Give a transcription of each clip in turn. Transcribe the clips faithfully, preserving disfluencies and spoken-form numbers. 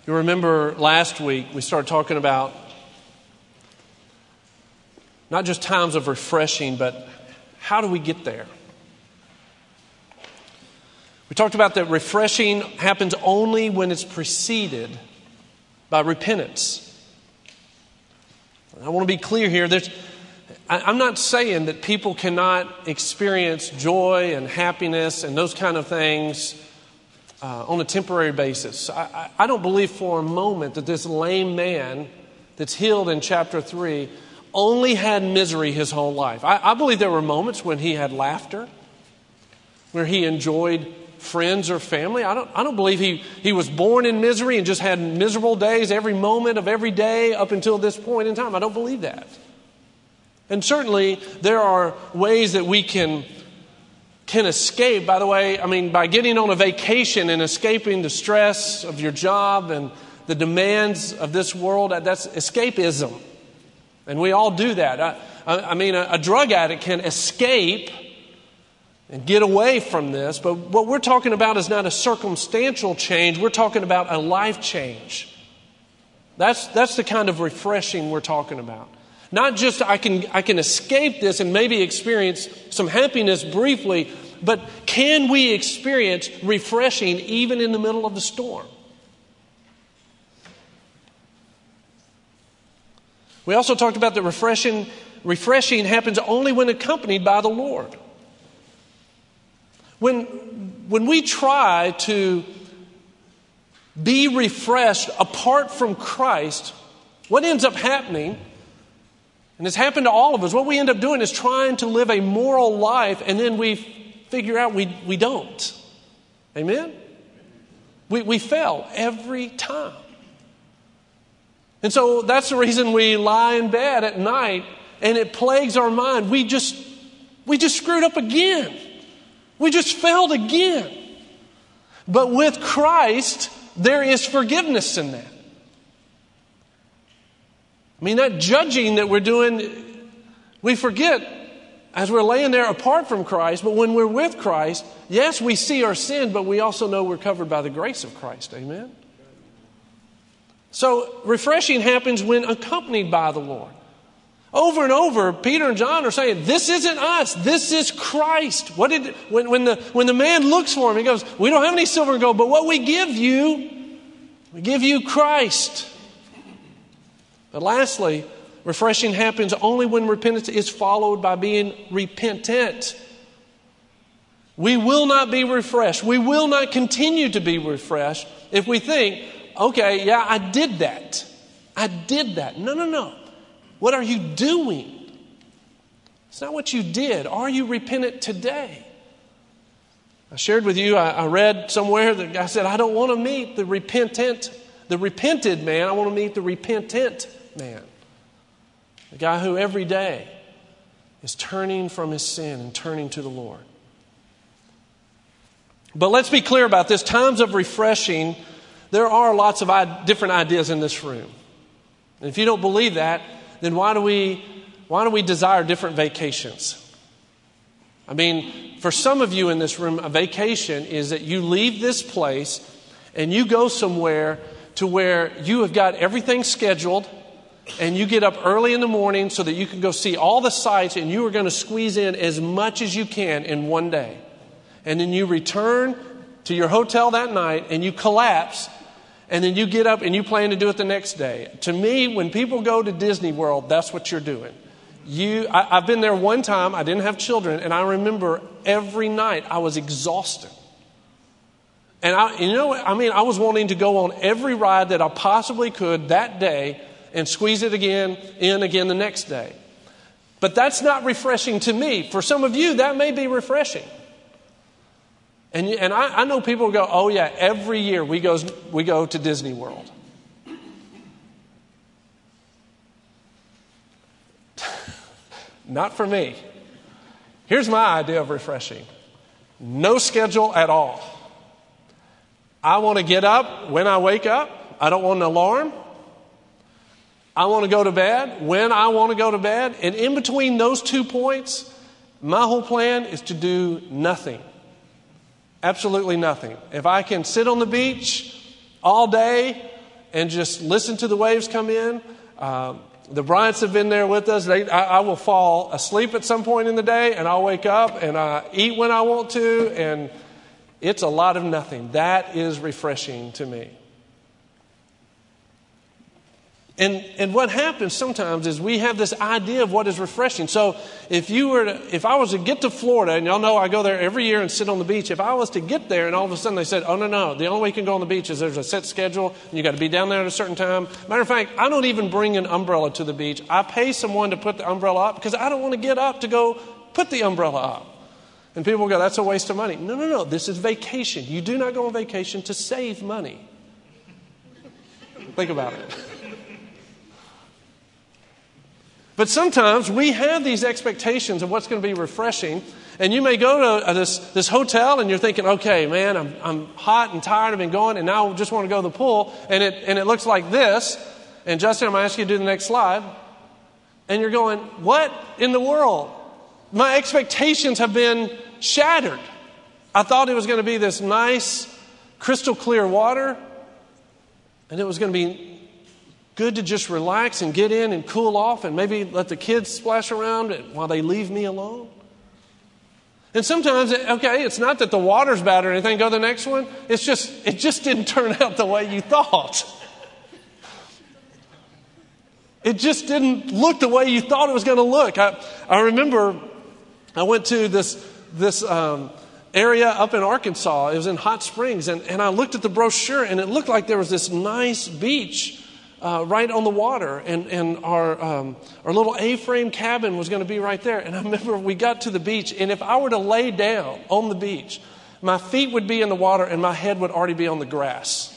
You remember last week we started talking about not just times of refreshing, but how do we get there? We talked about that refreshing happens only when it's preceded by repentance. I want to be clear here. There's, I, I'm not saying that people cannot experience joy and happiness and those kind of things uh, on a temporary basis. I, I, I don't believe for a moment that this lame man that's healed in chapter three only had misery his whole life. I, I believe there were moments when he had laughter, where he enjoyed friends or family. I don't, I don't believe he, he was born in misery and just had miserable days every moment of every day up until this point in time. I don't believe that. And certainly there are ways that we can, can escape. By the way, I mean, by getting on a vacation and escaping the stress of your job and the demands of this world, that's escapism. And we all do that. I, I mean, a, a drug addict can escape and get away from this. But what we're talking about is not a circumstantial change. We're talking about a life change. That's, that's the kind of refreshing we're talking about. Not just I can, I can escape this and maybe experience some happiness briefly, but can we experience refreshing even in the middle of the storm? We also talked about that refreshing, refreshing happens only when accompanied by the Lord. When, when we try to be refreshed apart from Christ, what ends up happening, and it's happened to all of us, what we end up doing is trying to live a moral life, and then we figure out we, we don't. Amen? We, we fail every time. And so that's the reason we lie in bed at night and it plagues our mind. We just, we just screwed up again. We just failed again. But with Christ, there is forgiveness in that. I mean, that judging that we're doing, we forget as we're laying there apart from Christ. But when we're with Christ, yes, we see our sin, but we also know we're covered by the grace of Christ. Amen? So refreshing happens when accompanied by the Lord. Over and over, Peter and John are saying, this isn't us. This is Christ. What did when, when the when the man looks for him, he goes, we don't have any silver and gold, but what we give you, we give you Christ. But lastly, refreshing happens only when repentance is followed by being repentant. We will not be refreshed. We will not continue to be refreshed if we think, okay, yeah, I did that. I did that. No, no, no. What are you doing? It's not what you did. Are you repentant today? I shared with you, I, I read somewhere that guy said, I don't want to meet the repentant, the repented man. I want to meet the repentant man. The guy who every day is turning from his sin and turning to the Lord. But let's be clear about this. Times of refreshing, there are lots of different ideas in this room. And if you don't believe that, then why do we why do we desire different vacations? I mean, for some of you in this room, a vacation is that you leave this place and you go somewhere to where you have got everything scheduled and you get up early in the morning so that you can go see all the sights and you are going to squeeze in as much as you can in one day. And then you return to your hotel that night and you collapse. And then you get up and you plan to do it the next day. To me, when people go to Disney World, that's what you're doing. You, I, I've been there one time. I didn't have children. And I remember every night I was exhausted. And I, you know, I mean, I was wanting to go on every ride that I possibly could that day and squeeze it again in again the next day. But that's not refreshing to me. For some of you, that may be refreshing. And, and I, I know people go, oh yeah, every year we go, we go to Disney World. Not for me. Here's my idea of refreshing. No schedule at all. I want to get up when I wake up. I don't want an alarm. I want to go to bed when I want to go to bed. And in between those two points, my whole plan is to do nothing. Absolutely nothing. If I can sit on the beach all day and just listen to the waves come in. Um, the Bryants have been there with us. They, I, I will fall asleep at some point in the day, and I'll wake up and I eat when I want to, and it's a lot of nothing. That is refreshing to me. And and what happens sometimes is we have this idea of what is refreshing. So if you were to, if I was to get to Florida, and y'all know I go there every year and sit on the beach. If I was to get there and all of a sudden they said, oh, no, no, the only way you can go on the beach is there's a set schedule and you got to be down there at a certain time. Matter of fact, I don't even bring an umbrella to the beach. I pay someone to put the umbrella up because I don't want to get up to go put the umbrella up. And people will go, that's a waste of money. No, no, no. This is vacation. You do not go on vacation to save money. Think about it. But sometimes we have these expectations of what's going to be refreshing. And you may go to this, this hotel and you're thinking, okay, man, I'm, I'm hot and tired. I've been going and now I just want to go to the pool. And it, and it looks like this. And Justin, I'm going to ask you to do the next slide. And you're going, what in the world? My expectations have been shattered. I thought it was going to be this nice, crystal clear water. And it was going to be good to just relax and get in and cool off and maybe let the kids splash around while they leave me alone. And sometimes, okay, it's not that the water's bad or anything. Go to the next one. It's just, it just didn't turn out the way you thought. It just didn't look the way you thought it was going to look. I, I remember I went to this, this um, area up in Arkansas. It was in Hot Springs. And, and I looked at the brochure and it looked like there was this nice beach Uh, right on the water, and, and our um, our little A-frame cabin was going to be right there. And I remember we got to the beach, and if I were to lay down on the beach, my feet would be in the water and my head would already be on the grass.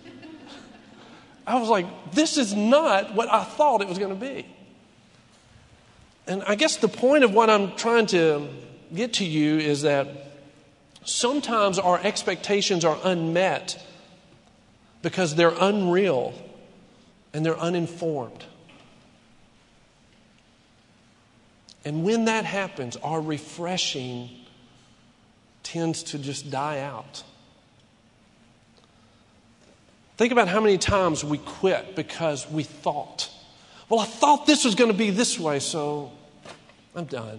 I was like, this is not what I thought it was going to be. And I guess the point of what I'm trying to get to you is that sometimes our expectations are unmet because they're unreal and they're uninformed. And when that happens, our refreshing tends to just die out. Think about how many times we quit because we thought, well, I thought this was going to be this way, so I'm done.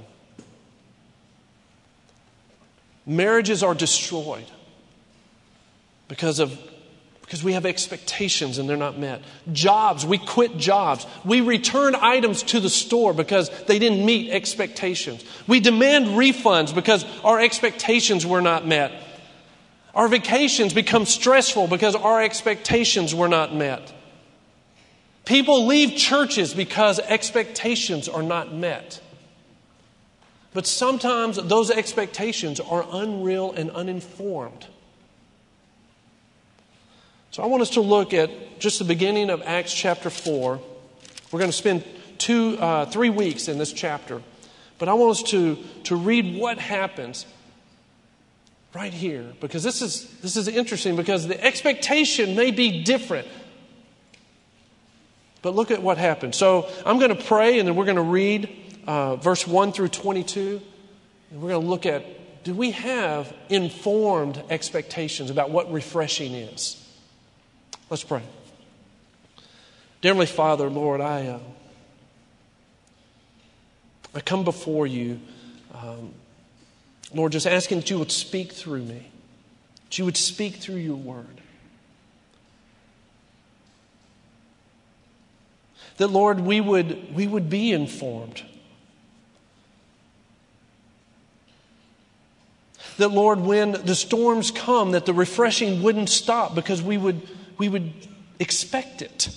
Marriages are destroyed because of Because we have expectations and they're not met. Jobs, we quit jobs. We return items to the store because they didn't meet expectations. We demand refunds because our expectations were not met. Our vacations become stressful because our expectations were not met. People leave churches because expectations are not met. But sometimes those expectations are unreal and uninformed. So I want us to look at just the beginning of Acts chapter four. We're going to spend two, uh, three weeks in this chapter. But I want us to, to read what happens right here. Because this is, this is interesting because the expectation may be different. But look at what happened. So I'm going to pray and then we're going to read uh, verse one through twenty-two. And we're going to look at, do we have informed expectations about what refreshing is? Let's pray. Dear Heavenly Father, Lord, I uh, I come before you, um, Lord, just asking that you would speak through me, that you would speak through your word. That, Lord, we would we would be informed. That, Lord, when the storms come, that the refreshing wouldn't stop because we would we would expect it.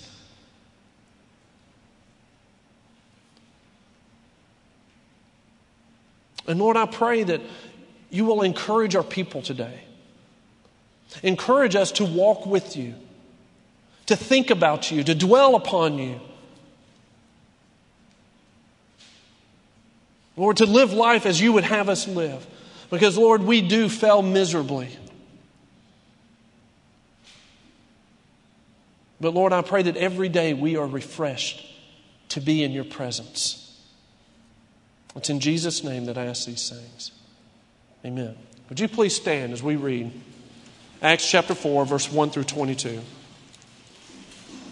And Lord, I pray that you will encourage our people today. Encourage us to walk with you, to think about you, to dwell upon you. Lord, to live life as you would have us live. Because, Lord, we do fail miserably. But, Lord, I pray that every day we are refreshed to be in your presence. It's in Jesus' name that I ask these things. Amen. Would you please stand as we read Acts chapter four, verse one through twenty-two.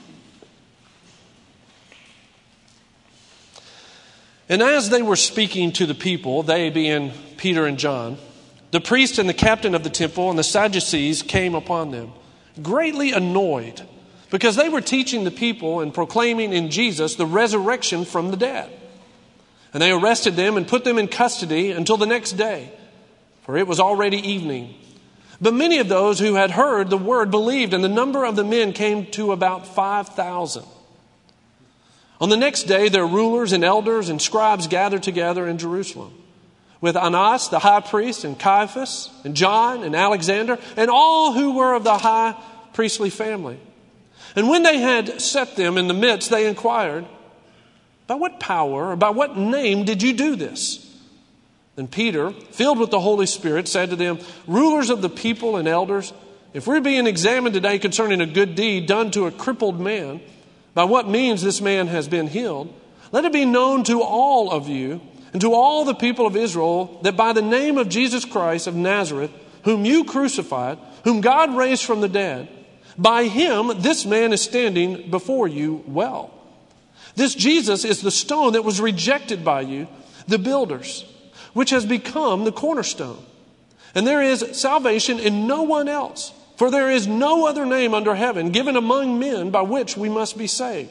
And as they were speaking to the people, they being Peter and John, the priest and the captain of the temple and the Sadducees came upon them, greatly annoyed, because they were teaching the people and proclaiming in Jesus the resurrection from the dead. And they arrested them and put them in custody until the next day, for it was already evening. But many of those who had heard the word believed, and the number of the men came to about five thousand. On the next day, their rulers and elders and scribes gathered together in Jerusalem, with Annas the high priest, and Caiaphas, and John, and Alexander, and all who were of the high priestly family. And when they had set them in the midst, they inquired, "By what power or by what name did you do this?" Then Peter, filled with the Holy Spirit, said to them, "Rulers of the people and elders, if we're being examined today concerning a good deed done to a crippled man, by what means this man has been healed, let it be known to all of you and to all the people of Israel that by the name of Jesus Christ of Nazareth, whom you crucified, whom God raised from the dead, by him this man is standing before you well. This Jesus is the stone that was rejected by you, the builders, which has become the cornerstone. And there is salvation in no one else, for there is no other name under heaven given among men by which we must be saved."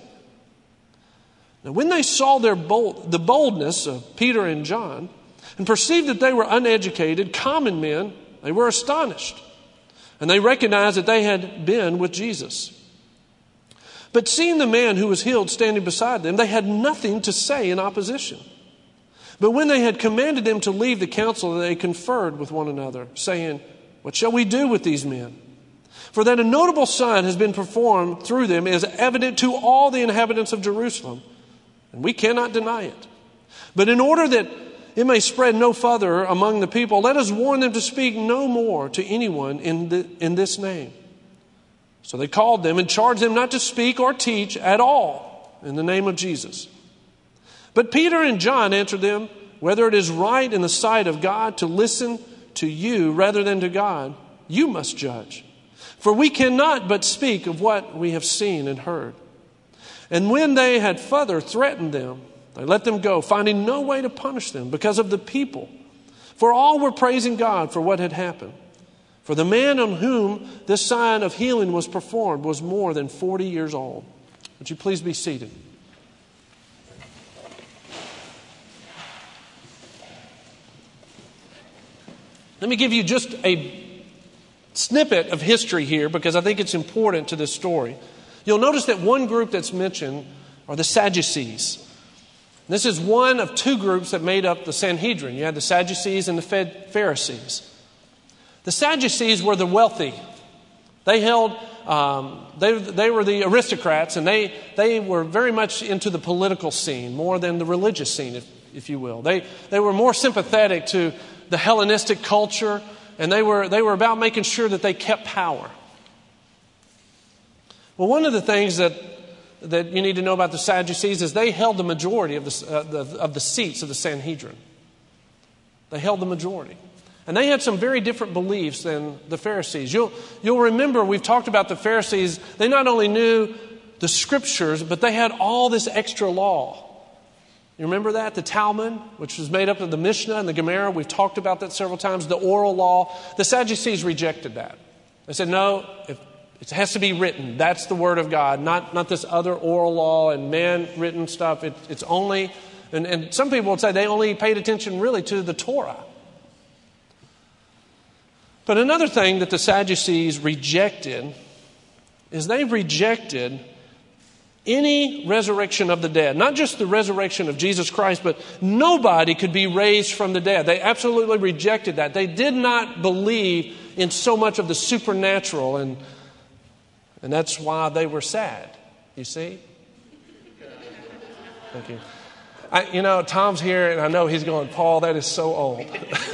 Now when they saw their bold, the boldness of Peter and John, and perceived that they were uneducated, common men, they were astonished. And they recognized that they had been with Jesus. But seeing the man who was healed standing beside them, they had nothing to say in opposition. But when they had commanded them to leave the council, they conferred with one another, saying, "What shall we do with these men? For that a notable sign has been performed through them is evident to all the inhabitants of Jerusalem, and we cannot deny it. But in order that it may spread no further among the people, let us warn them to speak no more to anyone in, the, in this name." So they called them and charged them not to speak or teach at all in the name of Jesus. But Peter and John answered them, "Whether it is right in the sight of God to listen to you rather than to God, you must judge. For we cannot but speak of what we have seen and heard." And when they had further threatened them, they let them go, finding no way to punish them because of the people. For all were praising God for what had happened. For the man on whom this sign of healing was performed was more than forty years old. Would you please be seated? Let me give you just a snippet of history here because I think it's important to this story. You'll notice that one group that's mentioned are the Sadducees. This is one of two groups that made up the Sanhedrin. You had the Sadducees and the Pharisees. The Sadducees were the wealthy. They held, um, they, they were the aristocrats, and they, they were very much into the political scene, more than the religious scene, if, if you will. They, they were more sympathetic to the Hellenistic culture, and they were, they were about making sure that they kept power. Well, one of the things that, that you need to know about the Sadducees is they held the majority of the, uh, the, of the seats of the Sanhedrin. They held the majority. And they had some very different beliefs than the Pharisees. You'll, you'll remember we've talked about the Pharisees. They not only knew the scriptures, but they had all this extra law. You remember that? The Talmud, which was made up of the Mishnah and the Gemara. We've talked about that several times. The oral law. The Sadducees rejected that. They said, no, if, it has to be written. That's the word of God, not, not this other oral law and man-written stuff. It, it's only, and, and some people would say they only paid attention really to the Torah. But another thing that the Sadducees rejected is they rejected any resurrection of the dead. Not just the resurrection of Jesus Christ, but nobody could be raised from the dead. They absolutely rejected that. They did not believe in so much of the supernatural, and, and that's why they were sad. You see? Thank you. I, you know, Tom's here, and I know he's going, Paul, that is so old.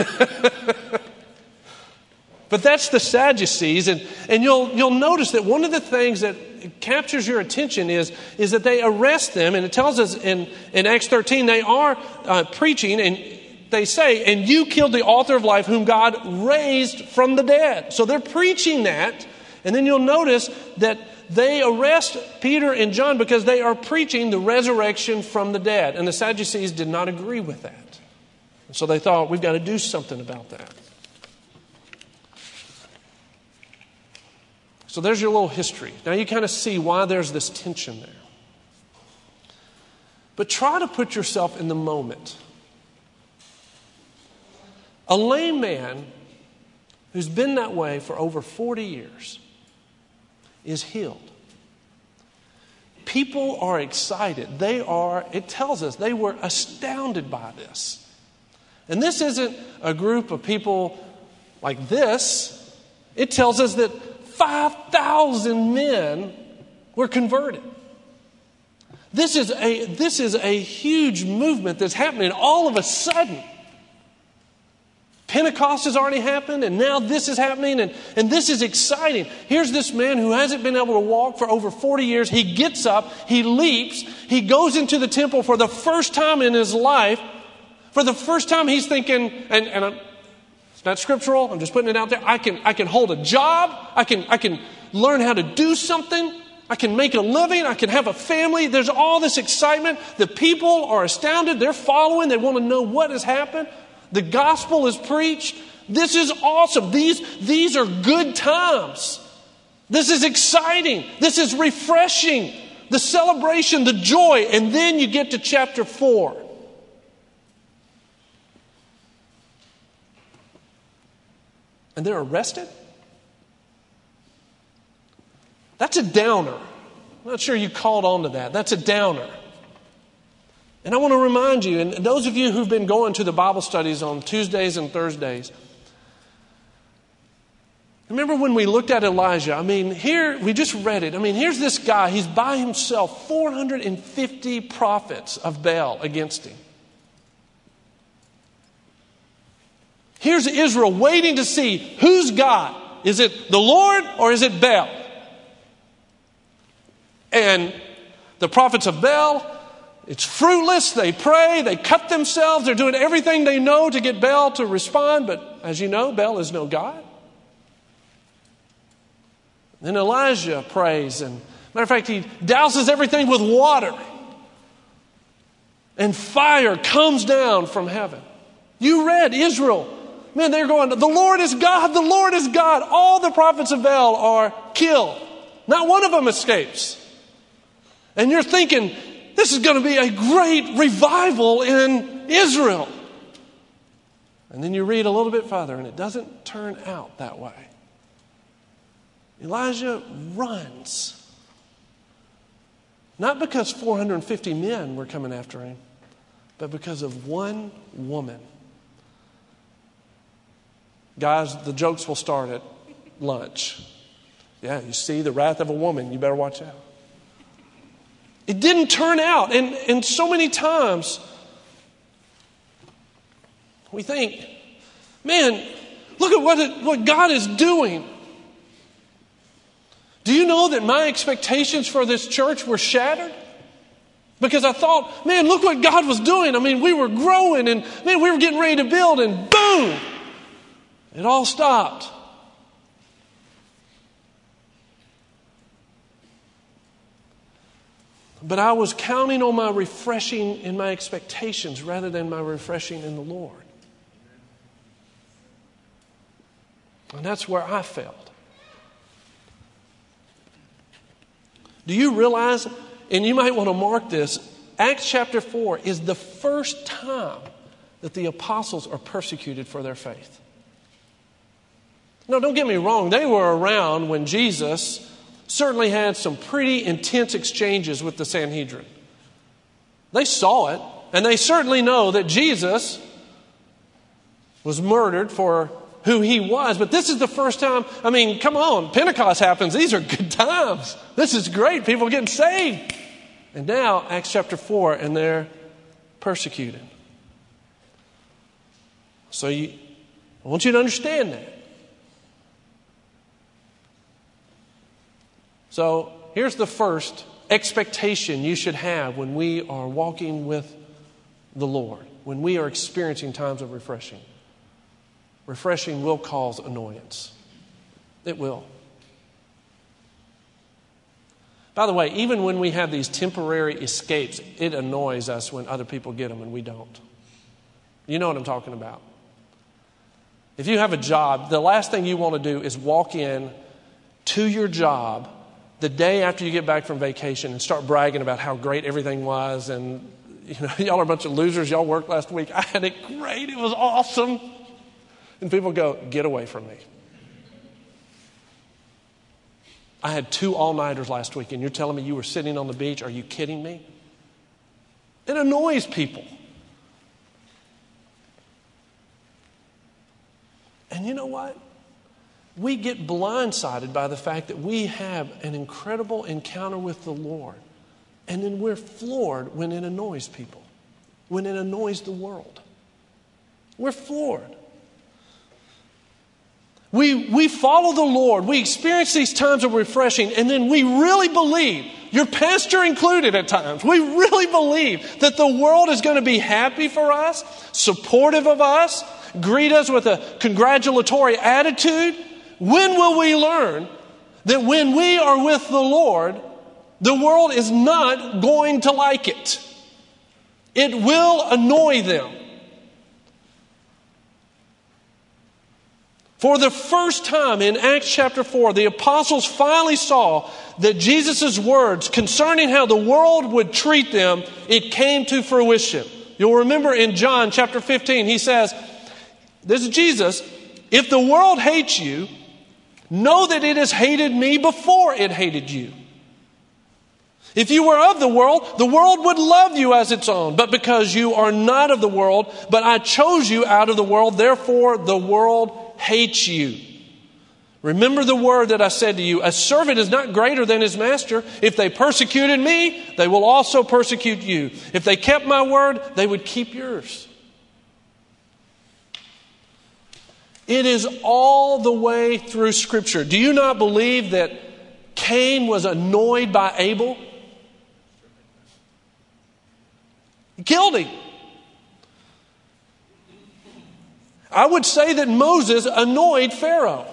But that's the Sadducees, and, and you'll you'll notice that one of the things that captures your attention is, is that they arrest them, and it tells us in, in Acts thirteen, they are uh, preaching, and they say, "And you killed the author of life whom God raised from the dead." So they're preaching that, and then you'll notice that they arrest Peter and John because they are preaching the resurrection from the dead. And the Sadducees did not agree with that. And so they thought, we've got to do something about that. So there's your little history. Now you kind of see why there's this tension there. But try to put yourself in the moment. A lame man who's been that way for over forty years is healed. People are excited. They are, it tells us, they were astounded by this. And this isn't a group of people like this. It tells us that five thousand men were converted. This is a, this is a huge movement that's happening all of a sudden. Pentecost has already happened, and now this is happening, and, and this is exciting. Here's this man who hasn't been able to walk for over forty years. He gets up, he leaps, he goes into the temple for the first time in his life. For the first time he's thinking, and, and I'm, it's not scriptural, I'm just putting it out there, I can, I can hold a job, I can, I can learn how to do something, I can make a living, I can have a family. There's all this excitement. The people are astounded, they're following, they want to know what has happened. The gospel is preached. This is awesome. These, these are good times. This is exciting. This is refreshing. The celebration, the joy. And then you get to chapter four. And they're arrested? That's a downer. I'm not sure you called on to that. That's a downer. And I want to remind you, and those of you who've been going to the Bible studies on Tuesdays and Thursdays, remember when we looked at Elijah? I mean, here, we just read it. I mean, here's this guy. He's by himself. four hundred fifty prophets of Baal against him. Here's Israel waiting to see who's God. Is it the Lord or is it Baal? And the prophets of Baal, it's fruitless. They pray. They cut themselves. They're doing everything they know to get Baal to respond. But as you know, Baal is no God. Then Elijah prays. And matter of fact, he douses everything with water. And fire comes down from heaven. You read Israel. Man, they're going, the Lord is God. The Lord is God. All the prophets of Baal are killed. Not one of them escapes. And you're thinking, this is going to be a great revival in Israel. And then you read a little bit further, and it doesn't turn out that way. Elijah runs. Not because four hundred fifty men were coming after him, but because of one woman. Guys, the jokes will start at lunch. Yeah, you see the wrath of a woman, you better watch out. It didn't turn out. And, and so many times we think, man, look at what, it, what God is doing. Do you know that my expectations for this church were shattered? Because I thought, man, look what God was doing. I mean, we were growing and man, we were getting ready to build and boom, it all stopped. But I was counting on my refreshing in my expectations rather than my refreshing in the Lord. And that's where I failed. Do you realize, and you might want to mark this, Acts chapter four is the first time that the apostles are persecuted for their faith. No, don't get me wrong. They were around when Jesus certainly had some pretty intense exchanges with the Sanhedrin. They saw it, and they certainly know that Jesus was murdered for who he was. But this is the first time, I mean, come on, Pentecost happens. These are good times. This is great. People are getting saved. And now, Acts chapter four, and they're persecuted. So you, I want you to understand that. So here's the first expectation you should have when we are walking with the Lord, when we are experiencing times of refreshing. Refreshing will cause annoyance. It will. By the way, even when we have these temporary escapes, it annoys us when other people get them and we don't. You know what I'm talking about. If you have a job, the last thing you want to do is walk in to your job the day after you get back from vacation and start bragging about how great everything was. And, you know, y'all are a bunch of losers. Y'all worked last week. I had it great. It was awesome. And people go, get away from me. I had two all-nighters last week, and you're telling me you were sitting on the beach? Are you kidding me? It annoys people. And you know what? We get blindsided by the fact that we have an incredible encounter with the Lord. And then we're floored when it annoys people, when it annoys the world. We're floored. We, we follow the Lord. We experience these times of refreshing, and then we really believe, your pastor included at times, we really believe that the world is going to be happy for us, supportive of us, greet us with a congratulatory attitude. When will we learn that when we are with the Lord, the world is not going to like it? It will annoy them. For the first time in Acts chapter four, the apostles finally saw that Jesus' words concerning how the world would treat them, it came to fruition. You'll remember in John chapter fifteen, he says, this is Jesus, if the world hates you, know that it has hated me before it hated you. If you were of the world, the world would love you as its own. But because you are not of the world, but I chose you out of the world, therefore the world hates you. Remember the word that I said to you, a servant is not greater than his master. If they persecuted me, they will also persecute you. If they kept my word, they would keep yours. It is all the way through Scripture. Do you not believe that Cain was annoyed by Abel? He killed him. I would say that Moses annoyed Pharaoh.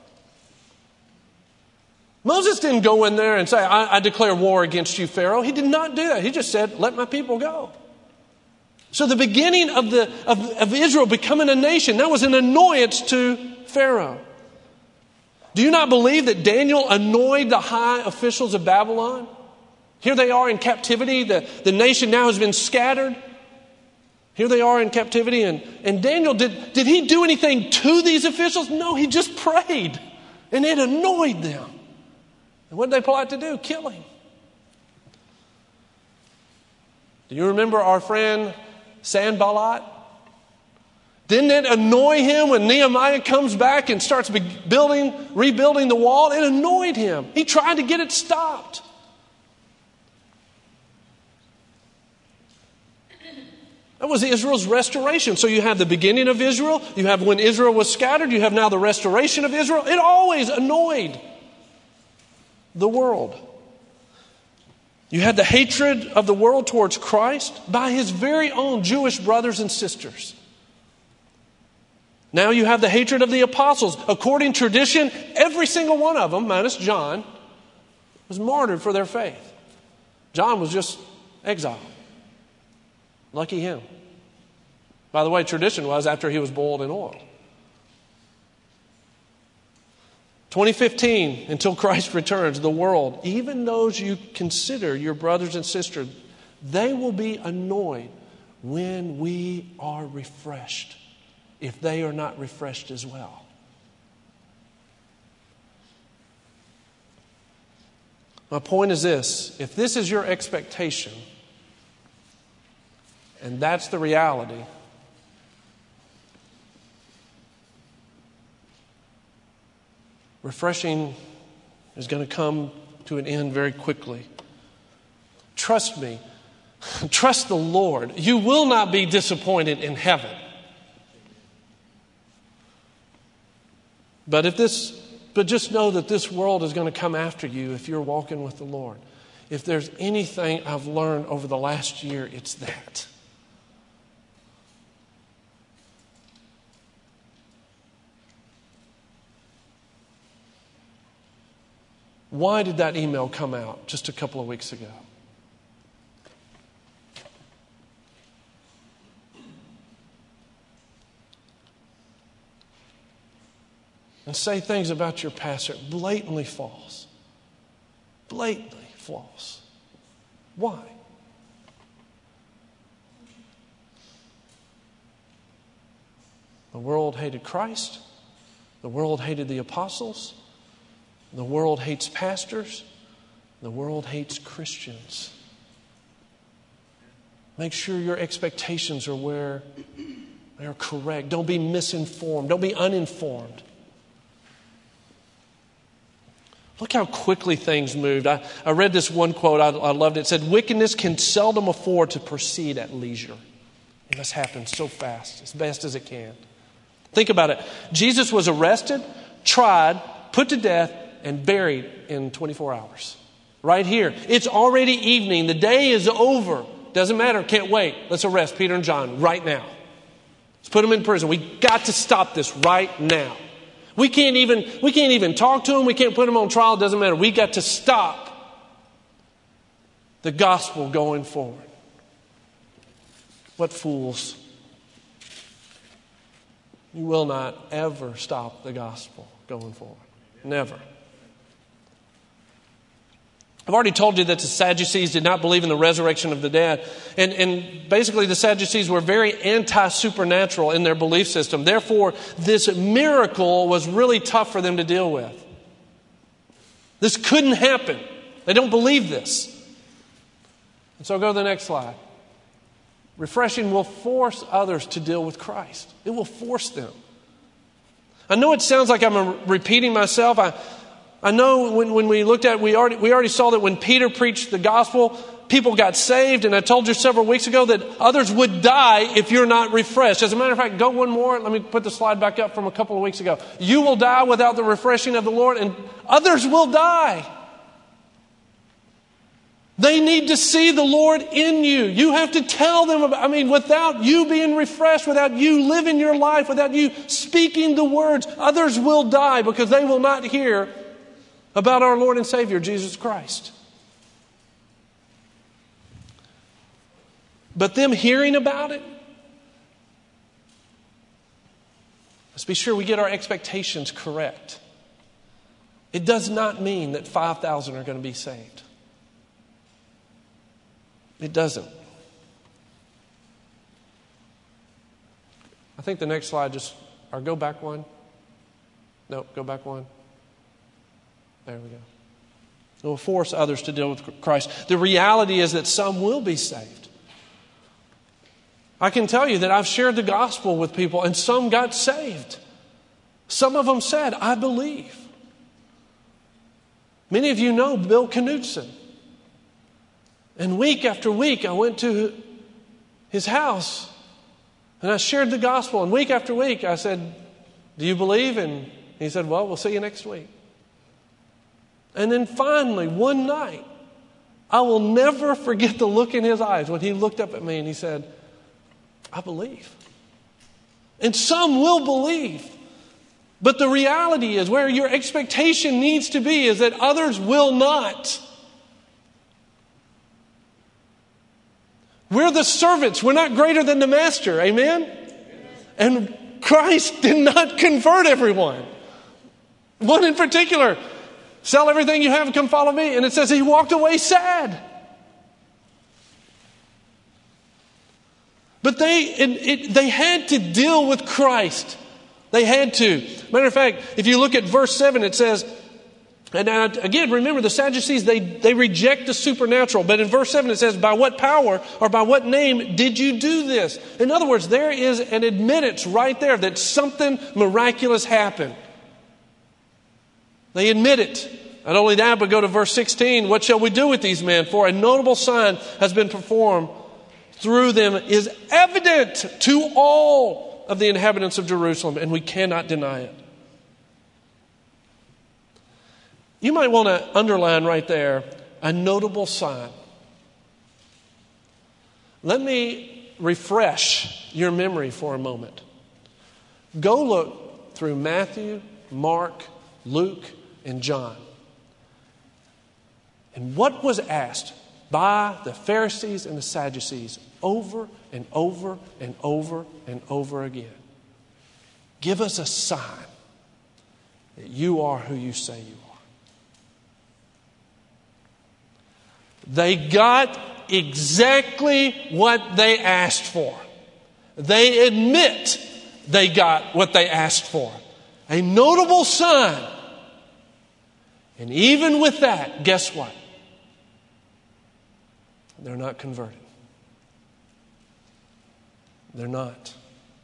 Moses didn't go in there and say, I, I declare war against you, Pharaoh. He did not do that. He just said, let my people go. So the beginning of, the, of, of Israel becoming a nation, that was an annoyance to Pharaoh. Do you not believe that Daniel annoyed the high officials of Babylon? Here they are in captivity. The, the nation now has been scattered. Here they are in captivity. And, and Daniel, did, did he do anything to these officials? No, he just prayed. And it annoyed them. And what did they plot to do? Kill him. Do you remember our friend Sanballat? Didn't it annoy him when Nehemiah comes back and starts building, rebuilding the wall? It annoyed him. He tried to get it stopped. That was Israel's restoration. So you have the beginning of Israel. You have when Israel was scattered. You have now the restoration of Israel. It always annoyed the world. You had the hatred of the world towards Christ by his very own Jewish brothers and sisters. Now you have the hatred of the apostles. According to tradition, every single one of them, minus John, was martyred for their faith. John was just exiled. Lucky him. By the way, tradition was after he was boiled in oil. twenty fifteen, until Christ returns, the world, even those you consider your brothers and sisters, they will be annoyed when we are refreshed, if they are not refreshed as well. My point is this: if this is your expectation, and that's the reality, refreshing is going to come to an end very quickly. Trust me. Trust the Lord. You will not be disappointed in heaven. But if this, but just know that this world is going to come after you if you're walking with the Lord. If there's anything I've learned over the last year, it's that. Why did that email come out just a couple of weeks ago? And say things about your pastor blatantly false. Blatantly false. Why? The world hated Christ. The world hated the apostles. The world hates pastors. The world hates Christians. Make sure your expectations are where they are correct. Don't be misinformed. Don't be uninformed. Look how quickly things moved. I, I read this one quote. I, I loved it. It said, wickedness can seldom afford to proceed at leisure. It must happen so fast, as best as it can. Think about it. Jesus was arrested, tried, put to death, and buried in twenty-four hours. Right here. It's already evening. The day is over. Doesn't matter. Can't wait. Let's arrest Peter and John right now. Let's put them in prison. We got to stop this right now. We can't even, we can't even talk to them. We can't put them on trial. It doesn't matter. We got to stop the gospel going forward. What fools. You will not ever stop the gospel going forward. Never. I've already told you that the Sadducees did not believe in the resurrection of the dead. And, and basically the Sadducees were very anti-supernatural in their belief system. Therefore, this miracle was really tough for them to deal with. This couldn't happen. They don't believe this. And so go to the next slide. Refreshing will force others to deal with Christ. It will force them. I know it sounds like I'm repeating myself. I, I know when, when we looked at, we already, we already saw that when Peter preached the gospel, people got saved. And I told you several weeks ago that others would die if you're not refreshed. As a matter of fact, go one more. Let me put the slide back up from a couple of weeks ago. You will die without the refreshing of the Lord, and others will die. They need to see the Lord in you. You have to tell them about, I mean, without you being refreshed, without you living your life, without you speaking the words, others will die because they will not hear about our Lord and Savior, Jesus Christ. But them hearing about it, let's be sure we get our expectations correct. It does not mean that five thousand are going to be saved. It doesn't. I think the next slide just, or go back one. No, go back one. There we go. It will force others to deal with Christ. The reality is that some will be saved. I can tell you that I've shared the gospel with people and some got saved. Some of them said, I believe. Many of you know Bill Knutson. And week after week, I went to his house and I shared the gospel. And week after week, I said, do you believe? And he said, well, we'll see you next week. And then finally, one night, I will never forget the look in his eyes when he looked up at me and he said, I believe. And some will believe. But the reality is, where your expectation needs to be is that others will not. We're the servants. We're not greater than the master. Amen? And Christ did not convert everyone. One in particular, sell everything you have and come follow me. And it says he walked away sad. But they, it, it, they had to deal with Christ. They had to. Matter of fact, if you look at verse seven, it says, and now, again, remember the Sadducees, they, they reject the supernatural. But in verse seven it says, by what power or by what name did you do this? In other words, there is an admittance right there that something miraculous happened. They admit it. Not only that, but go to verse sixteen. What shall we do with these men? For a notable sign has been performed through them, is evident to all of the inhabitants of Jerusalem, and we cannot deny it. You might want to underline right there, a notable sign. Let me refresh your memory for a moment. Go look through Matthew, Mark, Luke, and John. And what was asked by the Pharisees and the Sadducees over and over and over and over again? Give us a sign that you are who you say you are. They got exactly what they asked for. They admit they got what they asked for. A notable sign. And even with that, guess what? They're not converted. They're not.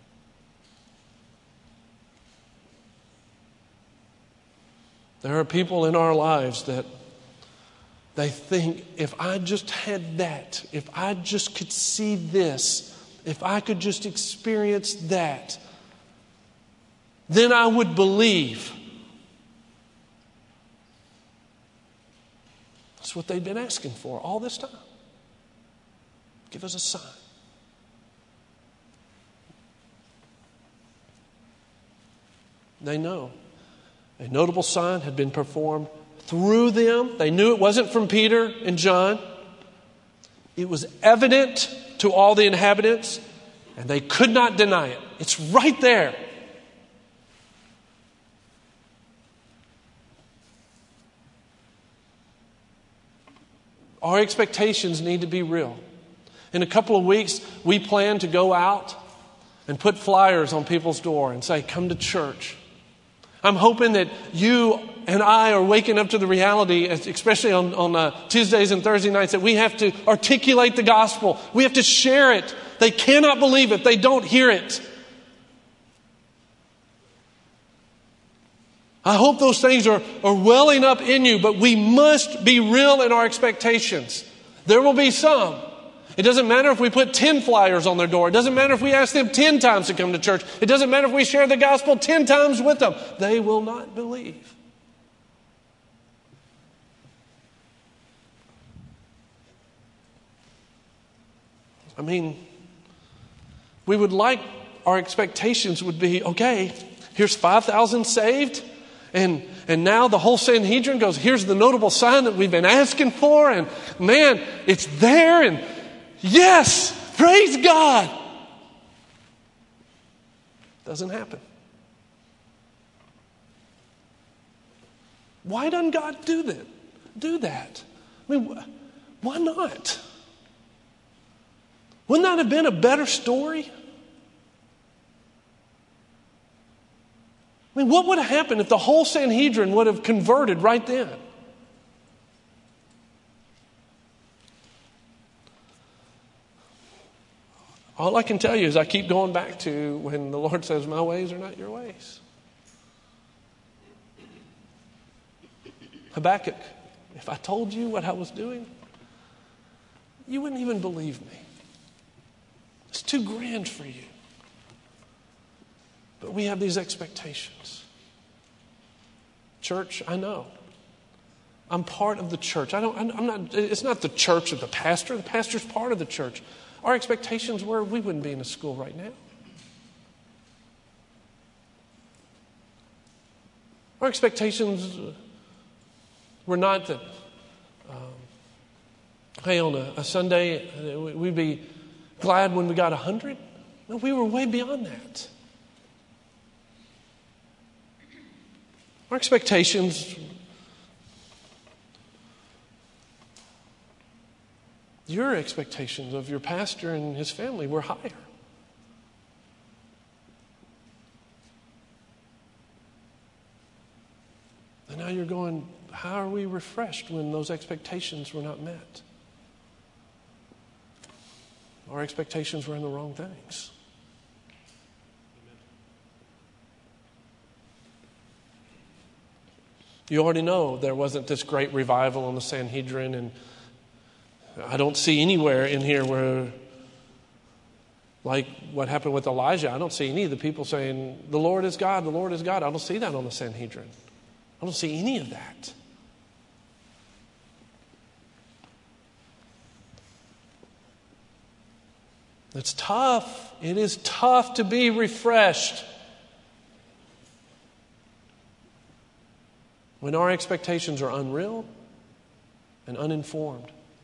There are people in our lives that they think, if I just had that, if I just could see this, if I could just experience that, then I would believe. That's what they've been asking for all this time. Give us a sign. They know a notable sign had been performed through them. They knew it wasn't from Peter and John. It was evident to all the inhabitants, and they could not deny it. It's right there. Our expectations need to be real. In a couple of weeks, we plan to go out and put flyers on people's door and say, come to church. I'm hoping that you and I are waking up to the reality, especially on, on uh, Tuesdays and Thursday nights, that we have to articulate the gospel. We have to share it. They cannot believe it. They don't hear it. I hope those things are, are welling up in you, but we must be real in our expectations. There will be some. It doesn't matter if we put ten flyers on their door. It doesn't matter if we ask them ten times to come to church. It doesn't matter if we share the gospel ten times with them. They will not believe. I mean, we would like our expectations would be, okay, here's five thousand saved. And and now the whole Sanhedrin goes, here's the notable sign that we've been asking for. And man, it's there. And yes, praise God. Doesn't happen. Why doesn't God do that? Do that? I mean, why not? Wouldn't that have been a better story? I mean, what would have happened if the whole Sanhedrin would have converted right then? All I can tell you is I keep going back to when the Lord says, my ways are not your ways. Habakkuk, if I told you what I was doing, you wouldn't even believe me. It's too grand for you. But we have these expectations. Church, I know. I'm part of the church. I don't, I'm not, it's not the church of the pastor. The pastor's part of the church. Our expectations were we wouldn't be in a school right now. Our expectations were not that, um, hey, on a, a Sunday, we'd be glad when we got a hundred. No, we were way beyond that. Our expectations, your expectations of your pastor and his family were higher. And now you're going, how are we refreshed when those expectations were not met? Our expectations were in the wrong things. You already know there wasn't this great revival on the Sanhedrin, and I don't see anywhere in here where, like what happened with Elijah, I don't see any of the people saying, the Lord is God, the Lord is God. I don't see that on the Sanhedrin. I don't see any of that. It's tough. It is tough to be refreshed when our expectations are unreal and uninformed.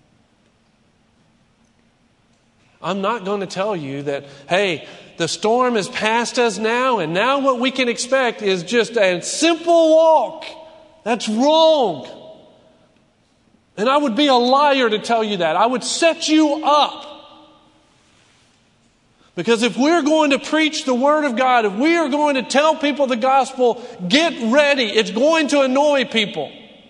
I'm not going to tell you that, hey, the storm has passed us now, and now what we can expect is just a simple walk. That's wrong. And I would be a liar to tell you that. I would set you up. Because if we're going to preach the Word of God, if we are going to tell people the gospel, get ready. It's going to annoy people.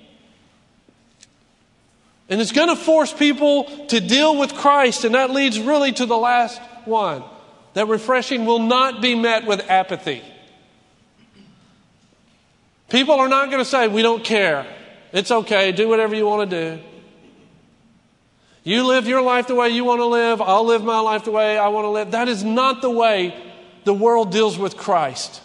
And it's going to force people to deal with Christ. And that leads really to the last one. That refreshing will not be met with apathy. People are not going to say, we don't care. It's okay. Do whatever you want to do. You live your life the way you want to live. I'll live my life the way I want to live. That is not the way the world deals with Christ.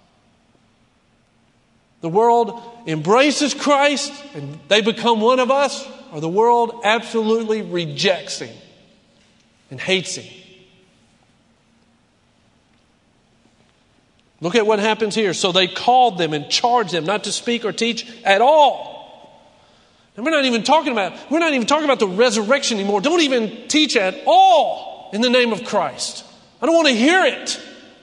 The world embraces Christ and they become one of us, or the world absolutely rejects Him and hates Him. Look at what happens here. So they called them and charged them not to speak or teach at all. And we're not even talking about, we're not even talking about the resurrection anymore. Don't even teach at all in the name of Christ. I don't want to hear it.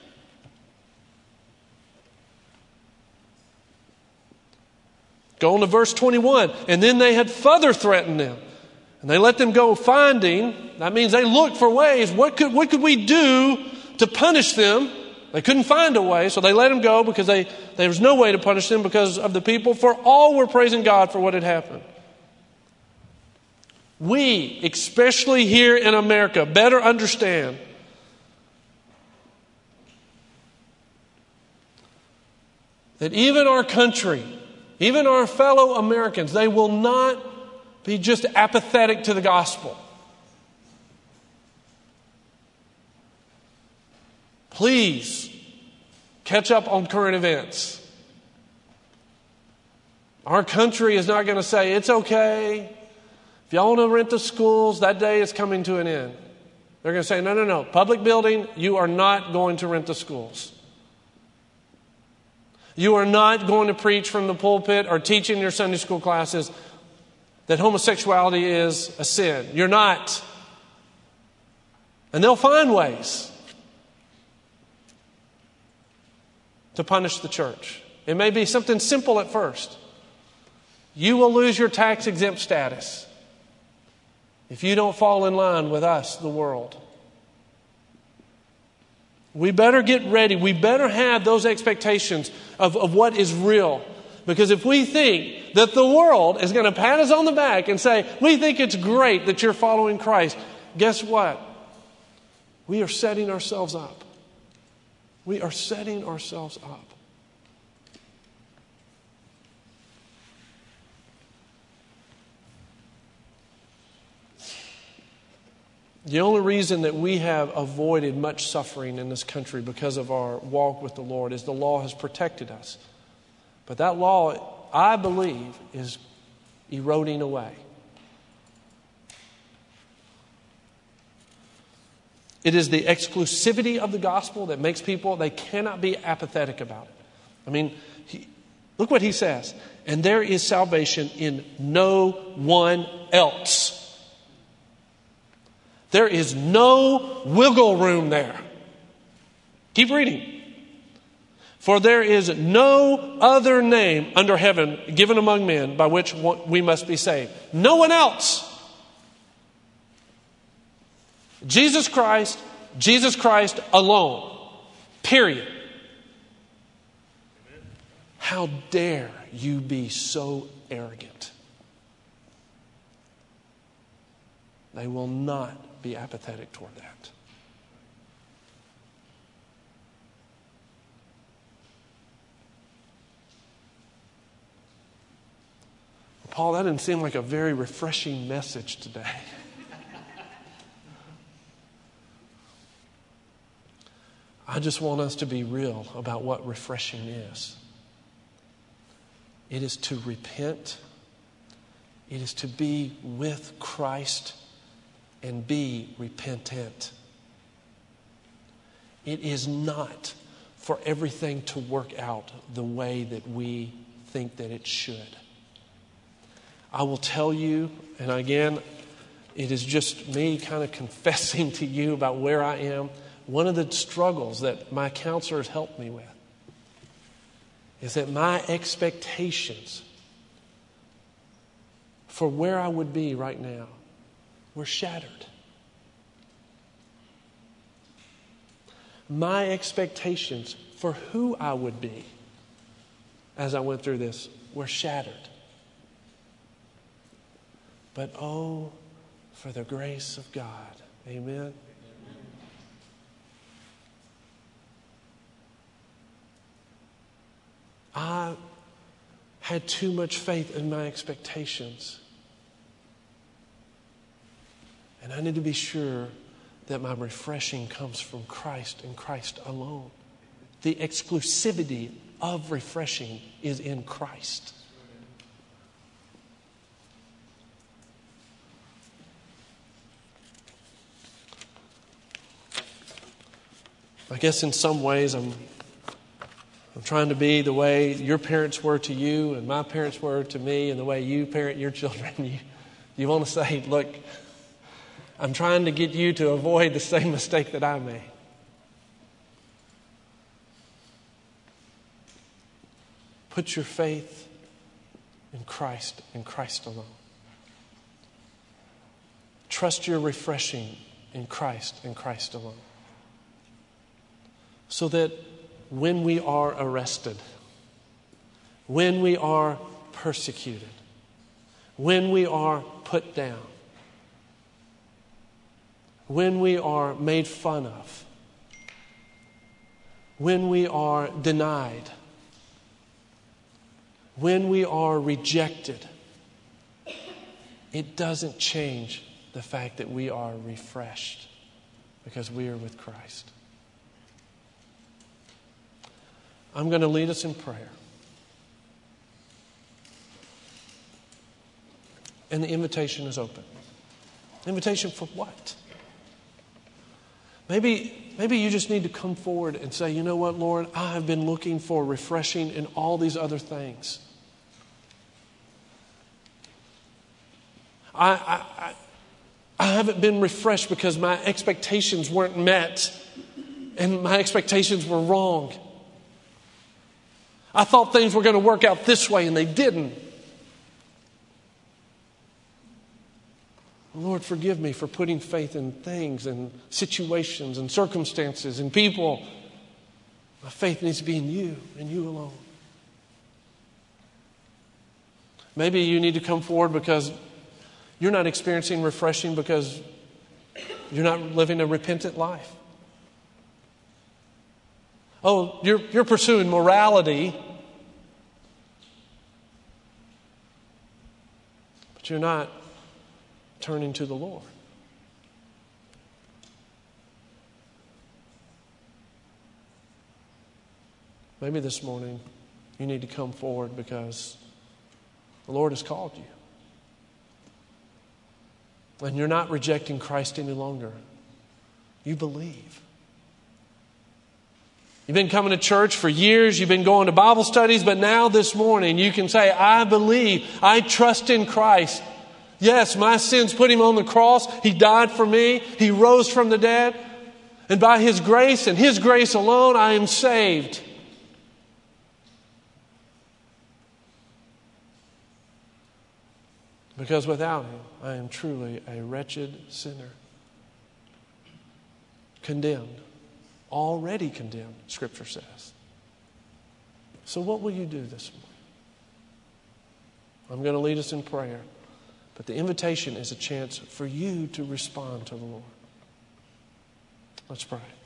Go on to verse twenty-one. And then they had further threatened them. And they let them go finding. That means they looked for ways. What could, what could we do to punish them? They couldn't find a way, so they let them go because they, there was no way to punish them because of the people. For all were praising God for what had happened. We, especially here in America, better understand that even our country, even our fellow Americans, they will not be just apathetic to the gospel. Please catch up on current events. Our country is not going to say, it's okay. If y'all want to rent the schools, that day is coming to an end. They're going to say, no, no, no. Public building, you are not going to rent the schools. You are not going to preach from the pulpit or teach in your Sunday school classes that homosexuality is a sin. You're not. And they'll find ways to punish the church. It may be something simple at first. You will lose your tax exempt status if you don't fall in line with us, the world. We better get ready. We better have those expectations of, of what is real. Because if we think that the world is going to pat us on the back and say, we think it's great that you're following Christ, guess what? We are setting ourselves up. We are setting ourselves up. The only reason that we have avoided much suffering in this country because of our walk with the Lord is the law has protected us. But that law, I believe, is eroding away. It is the exclusivity of the gospel that makes people, they cannot be apathetic about it. I mean, he, look what he says. And there is salvation in no one else. There is no wiggle room there. Keep reading. For there is no other name under heaven given among men by which we must be saved. No one else. Jesus Christ, Jesus Christ alone. Period. How dare you be so arrogant? They will not be apathetic toward that. Paul, that didn't seem like a very refreshing message today. I just want us to be real about what refreshing is. It is to repent. It is to be with Christ and be repentant. It is not for everything to work out the way that we think that it should. I will tell you, and again, it is just me kind of confessing to you about where I am. One of the struggles that my counselors helped me with is that my expectations for where I would be right now were shattered. My expectations for who I would be as I went through this were shattered. But oh, for the grace of God. Amen. I had too much faith in my expectations. And I need to be sure that my refreshing comes from Christ and Christ alone. The exclusivity of refreshing is in Christ. I guess in some ways I'm I'm trying to be the way your parents were to you and my parents were to me and the way you parent your children. You, you want to say, look, I'm trying to get you to avoid the same mistake that I made. Put your faith in Christ and Christ alone. Trust your refreshing in Christ and Christ alone. So that when we are arrested, when we are persecuted, when we are put down, when we are made fun of, when we are denied, when we are rejected, it doesn't change the fact that we are refreshed because we are with Christ. I'm going to lead us in prayer. And the invitation is open. Invitation for what? Maybe, maybe you just need to come forward and say, you know what, Lord, I have been looking for refreshing in all these other things. I, I, I, I haven't been refreshed because my expectations weren't met and my expectations were wrong. I thought things were going to work out this way and they didn't. Lord, forgive me for putting faith in things and situations and circumstances and people. My faith needs to be in you and you alone. Maybe you need to come forward because you're not experiencing refreshing because you're not living a repentant life. Oh, you're, you're pursuing morality, but you're not turning to the Lord. Maybe this morning you need to come forward because the Lord has called you. And you're not rejecting Christ any longer. You believe. You've been coming to church for years. You've been going to Bible studies. But now this morning you can say, I believe. I trust in Christ. Yes, my sins put Him on the cross. He died for me. He rose from the dead. And by His grace and His grace alone, I am saved. Because without Him, I am truly a wretched sinner. Condemned. Already condemned, Scripture says. So what will you do this morning? I'm going to lead us in prayer. But the invitation is a chance for you to respond to the Lord. Let's pray.